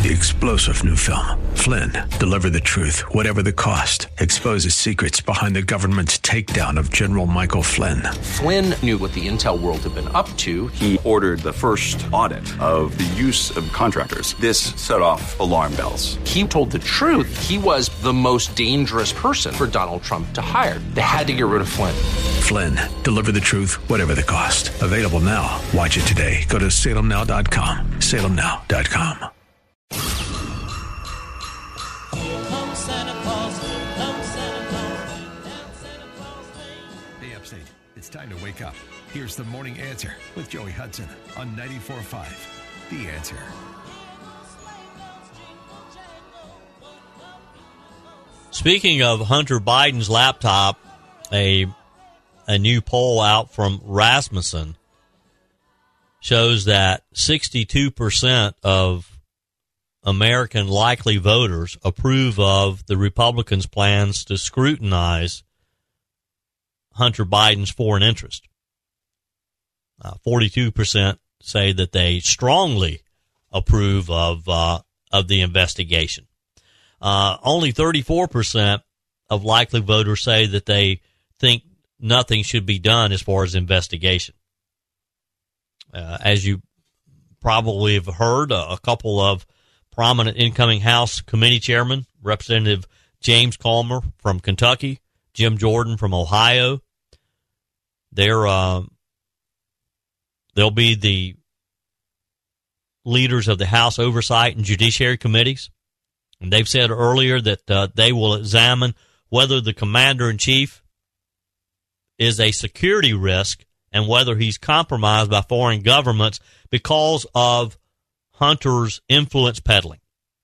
The explosive new film, Flynn, deliver the truth, whatever the cost, exposes secrets behind the government's takedown of General Michael Flynn. Flynn knew what the intel world had been up to. He ordered the first audit of the use of contractors. This set off alarm bells. He told the truth. He was the most dangerous person for Donald Trump to hire. They had to get rid of Flynn. Flynn, deliver the truth, whatever the cost. Available now. Watch it today. Go to salemnow.com. salemnow.com. Hey, Upstate, it's time to wake up. Here's the Morning Answer with Joey Hudson on 94.5. The Answer. Speaking of Hunter Biden's laptop, a new poll out from Rasmussen shows that 62% of American likely voters approve of the Republicans' plans to scrutinize Hunter Biden's foreign interest. 42% say that they strongly approve of the investigation. Only 34% of likely voters say that they think nothing should be done as far as investigation. As you probably have heard, a couple of prominent incoming House committee chairmen, Representative James Comer from Kentucky, Jim Jordan from Ohio, they'll be the leaders of the House Oversight and Judiciary Committees. And they've said earlier that they will examine whether the commander-in-chief is a security risk and whether he's compromised by foreign governments because of Hunter's influence peddling.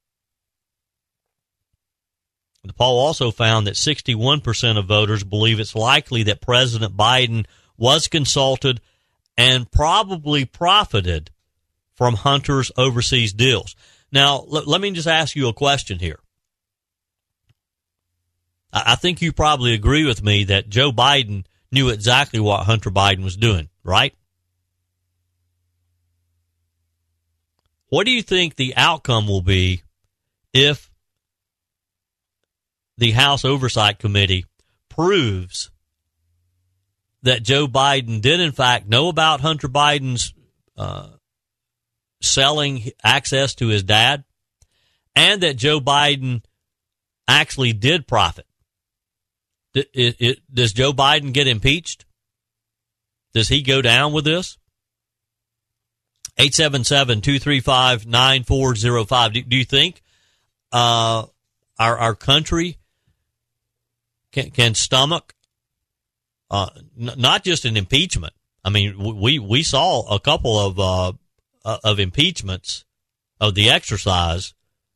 The poll also found that 61% of voters believe it's likely that President Biden was consulted and probably profited from Hunter's overseas deals. Now, let me just ask you a question here. I think you probably agree with me that Joe Biden knew exactly what Hunter Biden was doing, right? What do you think the outcome will be if the House Oversight Committee proves that Joe Biden did, in fact, know about Hunter Biden's selling access to his dad, and that Joe Biden actually did profit? Does Joe Biden get impeached? Does he go down with this? 877-235-9405. Do you think our country can stomach not just an impeachment? I mean, we saw a couple of impeachments of the exercise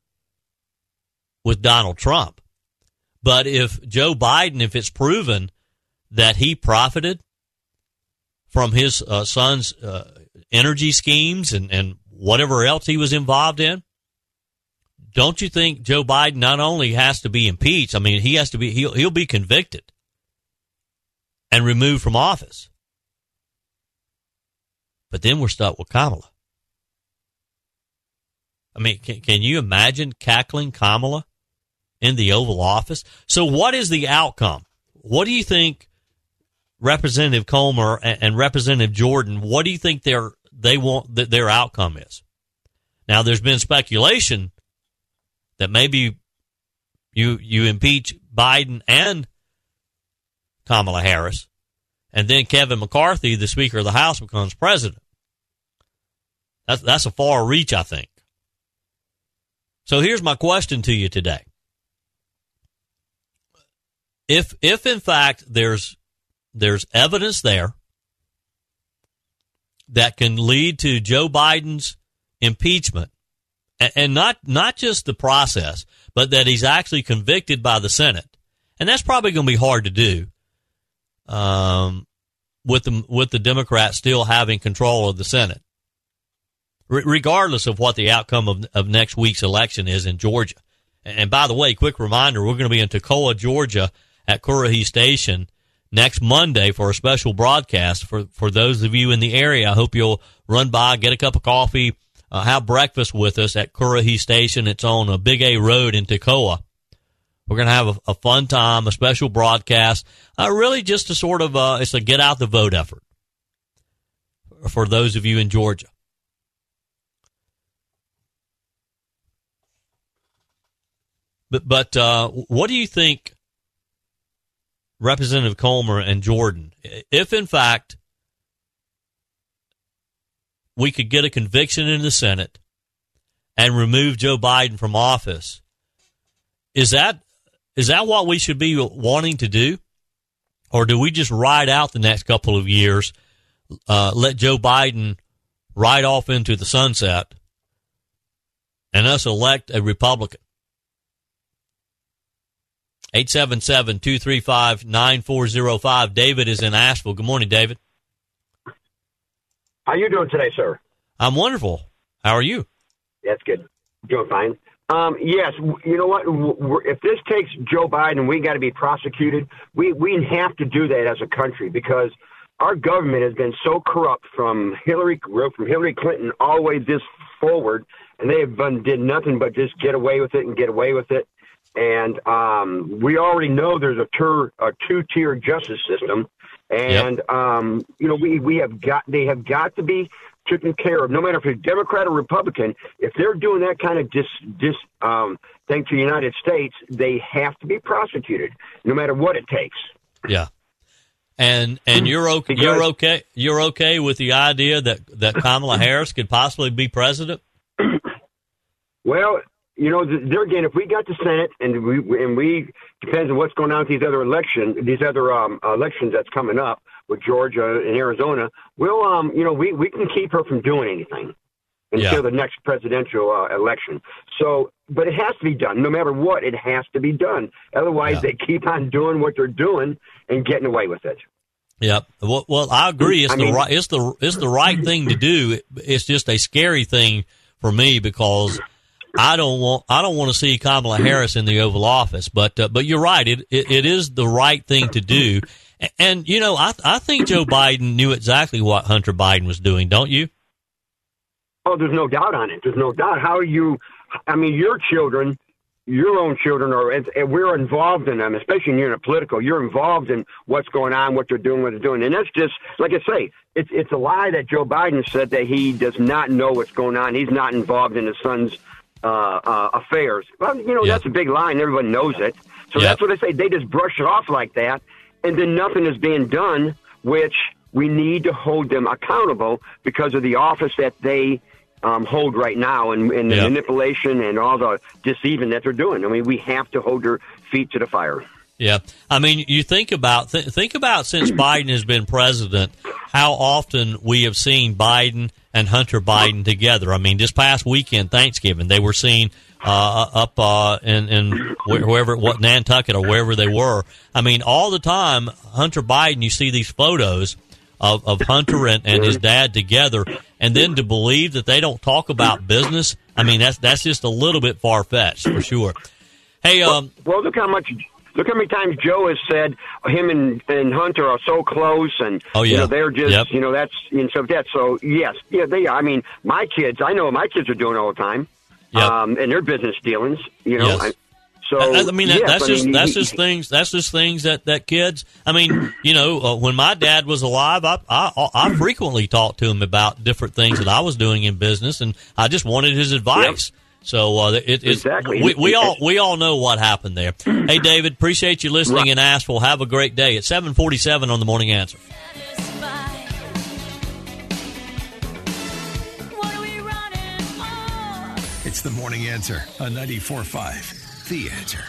with Donald Trump. But if Joe Biden, if it's proven that he profited from his son's energy schemes and whatever else he was involved in, don't you think Joe Biden not only has to be impeached, I mean, he has to be, he'll be convicted and removed from office. But then we're stuck with Kamala. I mean, can you imagine cackling Kamala in the Oval Office? So what is the outcome? What do you think Representative Comer and Representative Jordan, what do you think they want that their outcome is? Now, there's been speculation that maybe you impeach Biden and Kamala Harris, and then Kevin McCarthy, the Speaker of the House, becomes president. That's a far reach, I think. So here's my question to you today. If in fact there's evidence there that can lead to Joe Biden's impeachment, and not just the process, but that he's actually convicted by the Senate, and that's probably going to be hard to do with the Democrats still having control of the Senate, regardless of what the outcome of next week's election is in Georgia. And by the way, quick reminder, we're going to be in Toccoa, Georgia at Cudahy Station next Monday for a special broadcast for those of you in the area. I hope you'll run by, get a cup of coffee, have breakfast with us at Currahee Station. It's on Big A Road in Toccoa. We're going to have a fun time, a special broadcast, really just to sort of, it's a get out the vote effort for those of you in Georgia. But what do you think, Representative Comer and Jordan, if in fact we could get a conviction in the Senate and remove Joe Biden from office, is that what we should be wanting to do? Or do we just ride out the next couple of years, let Joe Biden ride off into the sunset, and us elect a Republican? 877-235-9405. David is in Asheville. Good morning, David. How you doing today, sir? I'm wonderful. How are you? That's good. Doing fine. Yes, you know what? If this takes Joe Biden, we got to be prosecuted. We have to do that as a country because our government has been so corrupt from Hillary Clinton all the way this forward, and they have did nothing but just get away with it and get away with it. And we already know there's a two-tier justice system, and you know they have got to be taken care of. No matter if it's Democrat or Republican, if they're doing that kind of thing to the United States, they have to be prosecuted, no matter what it takes. Yeah, and you're okay with the idea that Kamala Harris could possibly be president? Well, you know, there again, if we got the Senate and we depends on what's going on with these other elections that's coming up with Georgia and Arizona, we'll you know, we can keep her from doing anything until the next presidential election. So, but it has to be done. No matter what, it has to be done. Otherwise, they keep on doing what they're doing and getting away with it. Yep. Well, I agree. It's the right thing to do. It's just a scary thing for me because I don't want to see Kamala Harris in the Oval Office, but you're right. It is the right thing to do. And you know, I think Joe Biden knew exactly what Hunter Biden was doing, don't you? Oh, there's no doubt on it. There's no doubt. your children, your own children and we're involved in them, especially when you're in a political, you're involved in what's going on, what they're doing, what they're doing. And that's just, like I say, it's a lie that Joe Biden said that he does not know what's going on. He's not involved in his son's affairs. Well, you know, that's a big lie, and everyone knows it. So that's what I say. They just brush it off like that, and then nothing is being done, which we need to hold them accountable because of the office that they hold right now and the manipulation and all the deceiving that they're doing. I mean, we have to hold their feet to the fire. Yeah. I mean, you think about since Biden has been president, how often we have seen Biden and Hunter Biden together. I mean, this past weekend, Thanksgiving, they were seen up in wherever, Nantucket or wherever they were. I mean, all the time, Hunter Biden, you see these photos of Hunter and his dad together, and then to believe that they don't talk about business, I mean, that's just a little bit far-fetched, for sure. Hey, well, look how many times Joe has said him and Hunter are so close, and you know, they're just you know, that's that. So yes, they are. I mean, my kids, I know what my kids are doing all the time, and their business dealings. You know, I mean, that's just things that kids. I mean, you know, when my dad was alive, I frequently talked to him about different things that I was doing in business, and I just wanted his advice. So exactly. We all know what happened there. Hey, David, appreciate you listening in Asheville. Have a great day. It's 7:47 on the Morning Answer. It's the Morning Answer on 94.5. The Answer.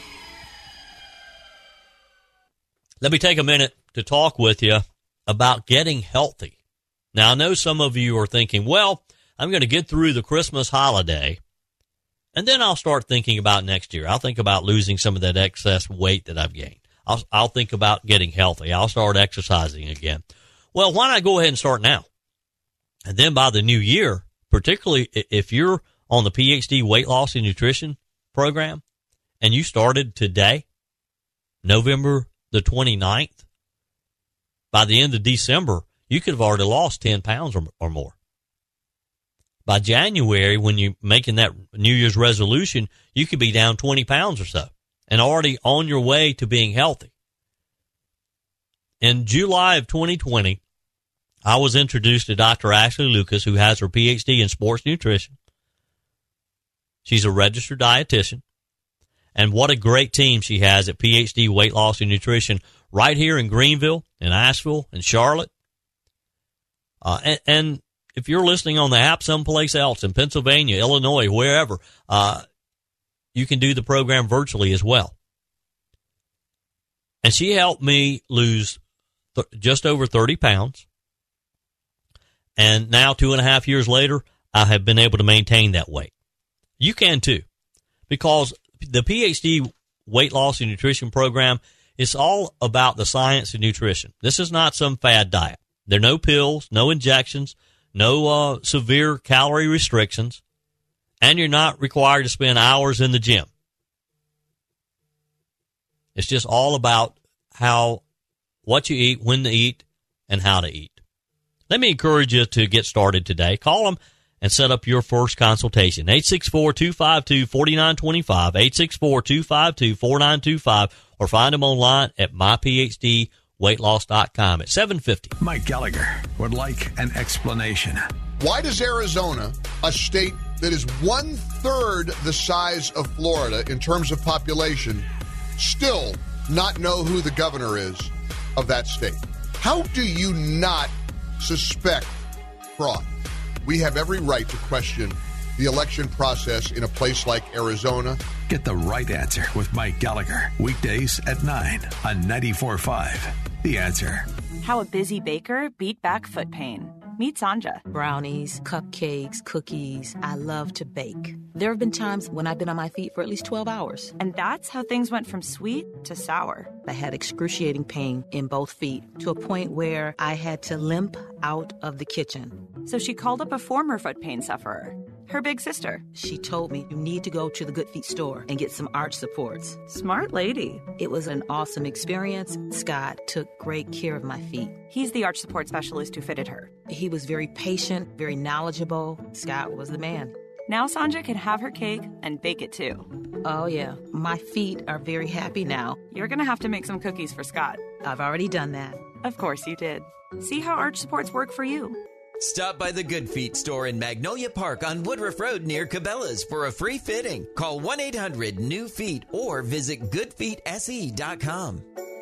Let me take a minute to talk with you about getting healthy. Now, I know some of you are thinking, well, I'm going to get through the Christmas holiday, and then I'll start thinking about next year. I'll think about losing some of that excess weight that I've gained. I'll think about getting healthy. I'll start exercising again. Well, why not go ahead and start now? And then by the new year, particularly if you're on the PhD weight loss and nutrition program and you started today, November the 29th, by the end of December, you could have already lost 10 pounds or more. By January, when you're making that New Year's resolution, you could be down 20 pounds or so and already on your way to being healthy. In July of 2020, I was introduced to Dr. Ashley Lucas, who has her PhD in sports nutrition. She's a registered dietitian. And what a great team she has at PhD Weight Loss and Nutrition right here in Greenville, in Asheville, in Charlotte. And if you're listening on the app someplace else, in Pennsylvania, Illinois, wherever, you can do the program virtually as well. And she helped me lose just over 30 pounds. And now, 2.5 years later, I have been able to maintain that weight. You can too, because the PhD Weight Loss and Nutrition program is all about the science of nutrition. This is not some fad diet. There are no pills, no injections, no severe calorie restrictions, and you're not required to spend hours in the gym. It's just all about what you eat, when to eat, and how to eat. Let me encourage you to get started today. Call them and set up your first consultation. 864-252-4925, 864-252-4925, or find them online at myphdweightloss.com at 750. Mike Gallagher would like an explanation. Why does Arizona, a state that is 1/3 the size of Florida in terms of population, still not know who the governor is of that state? How do you not suspect fraud? We have every right to question the election process in a place like Arizona. Get the right answer with Mike Gallagher. Weekdays at 9 on 94.5. The Answer. How a busy baker beat back foot pain. Meet Sanja. Brownies, cupcakes, cookies. I love to bake. There have been times when I've been on my feet for at least 12 hours. And that's how things went from sweet to sour. I had excruciating pain in both feet to a point where I had to limp out of the kitchen. So she called up a former foot pain sufferer, her big sister. She told me, you need to go to the Good Feet store and get some arch supports. Smart lady. It was an awesome experience. Scott took great care of my feet. He's the arch support specialist who fitted her. He was very patient, very knowledgeable. Scott was the man. Now Sanja can have her cake and bake it too. Oh, yeah. My feet are very happy now. You're going to have to make some cookies for Scott. I've already done that. Of course you did. See how arch supports work for you. Stop by the Good Feet store in Magnolia Park on Woodruff Road near Cabela's for a free fitting. Call 1-800-NEW-FEET or visit goodfeetse.com.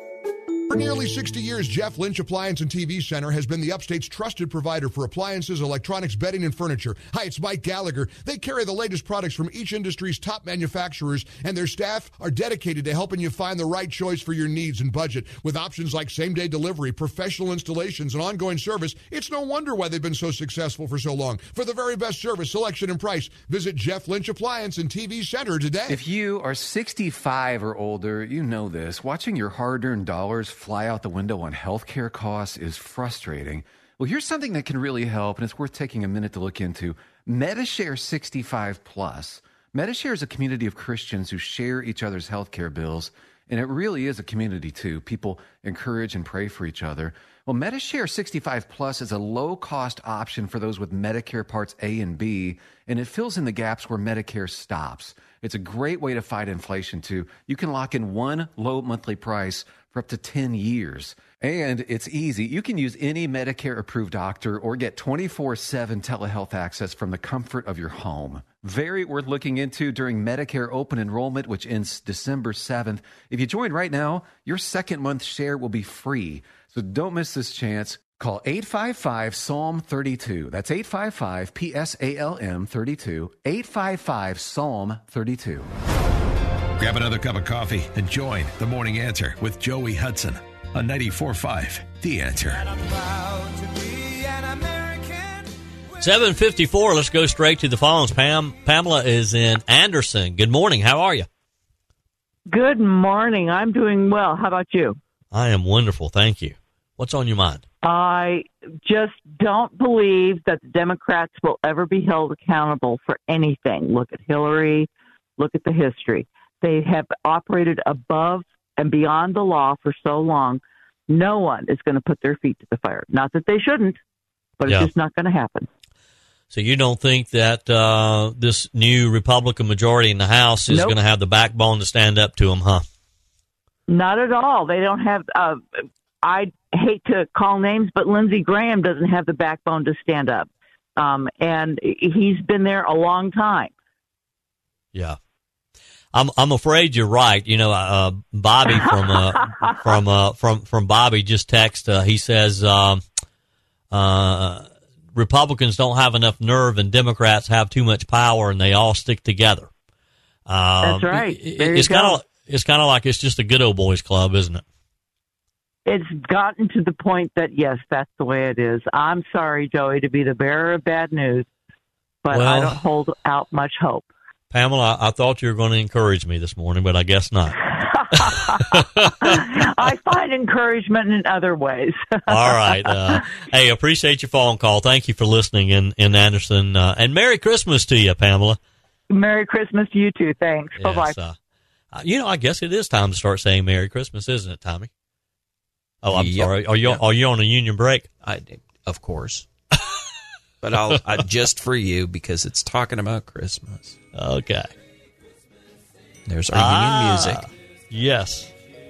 For nearly 60 years, Jeff Lynch Appliance and TV Center has been the Upstate's trusted provider for appliances, electronics, bedding, and furniture. Hi, it's Mike Gallagher. They carry the latest products from each industry's top manufacturers, and their staff are dedicated to helping you find the right choice for your needs and budget. With options like same-day delivery, professional installations, and ongoing service, it's no wonder why they've been so successful for so long. For the very best service, selection, and price, visit Jeff Lynch Appliance and TV Center today. If you are 65 or older, you know this. Watching your hard-earned dollars fly out the window on healthcare costs is frustrating. Well, here's something that can really help, and it's worth taking a minute to look into. MediShare 65 Plus. MediShare is a community of Christians who share each other's healthcare bills, and it really is a community, too. People encourage and pray for each other. Well, MediShare 65 Plus is a low-cost option for those with Medicare Parts A and B, and it fills in the gaps where Medicare stops. It's a great way to fight inflation, too. You can lock in one low monthly price for up to 10 years. And it's easy. You can use any Medicare-approved doctor or get 24/7 telehealth access from the comfort of your home. Very worth looking into during Medicare open enrollment, which ends December 7th. If you join right now, your second month share will be free. So don't miss this chance. Call 855-PSALM-32. That's 855-PSALM-32. 855-PSALM-32. Grab another cup of coffee and join the Morning Answer with Joey Hudson on 94.5 The Answer. 7:54. Let's go straight to the phones. Pamela is in Anderson. Good morning. How are you? Good morning. I'm doing well. How about you? I am wonderful. Thank you. What's on your mind? I just don't believe that the Democrats will ever be held accountable for anything. Look at Hillary. Look at the history. They have operated above and beyond the law for so long. No one is going to put their feet to the fire. Not that they shouldn't, but it's just not going to happen. So you don't think that this new Republican majority in the House is going to have the backbone to stand up to him, huh? Not at all. They don't have I hate to call names, but Lindsey Graham doesn't have the backbone to stand up. And he's been there a long time. Yeah. I'm afraid you're right. You know, Bobby from Bobby just texted. He says Republicans don't have enough nerve and Democrats have too much power, and they all stick together. That's right. It's kind of like it's just a good old boys club, isn't it? It's gotten to the point that, yes, that's the way it is. I'm sorry, Joey, to be the bearer of bad news, but I don't hold out much hope. Pamela, I thought you were going to encourage me this morning, but I guess not. I find encouragement in other ways. All right. Hey, appreciate your phone call. Thank you for listening in Anderson. And Merry Christmas to you, Pamela. Merry Christmas to you, too. Thanks. Yes, bye-bye. I guess it is time to start saying Merry Christmas, isn't it, Tommy? Oh, I'm sorry. Are you on a union break? Of course. But I'll just for you because it's talking about Christmas. Okay. There's our union music. Yes.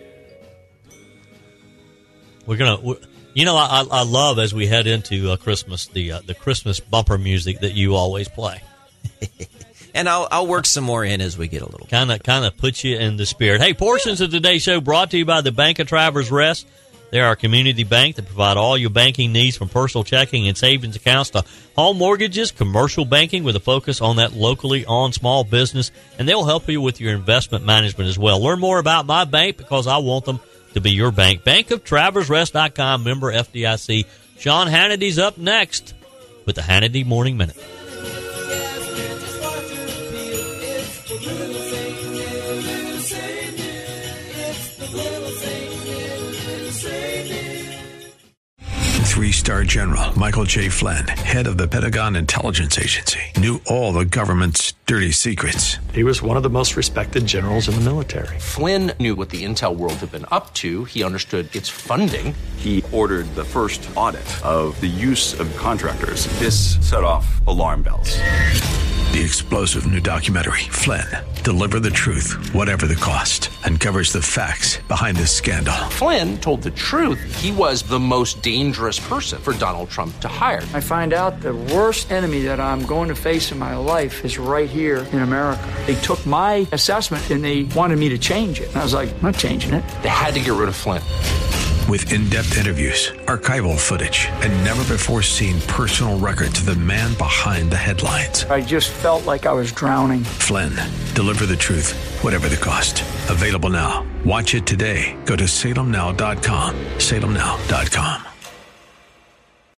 We're gonna. I love as we head into Christmas the Christmas bumper music that you always play. And I'll work some more in as we get a little. Kind of put you in the spirit. Hey, portions of today's show brought to you by the Bank of Travelers Rest. They're our community bank that provide all your banking needs from personal checking and savings accounts to home mortgages, commercial banking with a focus on that locally owned small business, and they'll help you with your investment management as well. Learn more about my bank because I want them to be your bank. BankofTravelersRest.com, member FDIC. Sean Hannity's up next with the Hannity Morning Minute. Three-star General Michael J. Flynn, head of the Pentagon Intelligence Agency, knew all the government's dirty secrets. He was one of the most respected generals in the military. Flynn knew what the intel world had been up to. He understood its funding. He ordered the first audit of the use of contractors. This set off alarm bells. The explosive new documentary, Flynn, Deliver the Truth, Whatever the Cost, uncovers the facts behind this scandal. Flynn told the truth. He was the most dangerous person for Donald Trump to hire. I find out the worst enemy that I'm going to face in my life is right here in America. They took my assessment and they wanted me to change it. And I was like, I'm not changing it. They had to get rid of Flynn. With in-depth interviews, archival footage, and never-before-seen personal records of the man behind the headlines. I just felt like I was drowning. Flynn, Deliver the Truth, Whatever the Cost. Available now. Watch it today. Go to salemnow.com. salemnow.com.